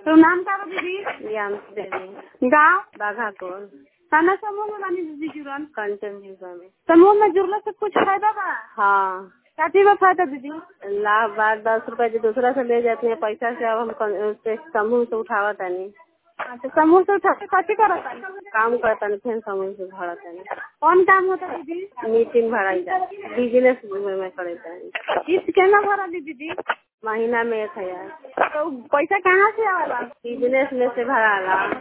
तो नाम का बा दीदी? ज्ञान देवी। गाँव? बाघापुर। थाना समूह में बानी दीदी जुड़न? कंचन जीवा में। समूह में जुड़ने से कुछ फायदा बा? हाँ। क्या चीज में फायदा दीदी? लाभ बाद 10 रुपए जो दूसरा से ले जाते हैं पैसा से, अब हम उससे समूह से उठावत नहीं। अच्छा, समूह से उठा के कथी करता? काम करता नहीं, फिर समूह से भरता नहीं। कौन काम होता दीदी? मीटिंग भराई जाती, बिजनेस में करता है। किस्त केना भरा दीदी? महीना में 1000। तो पैसा कहाँ से आवाला? बिजनेस में से भराला।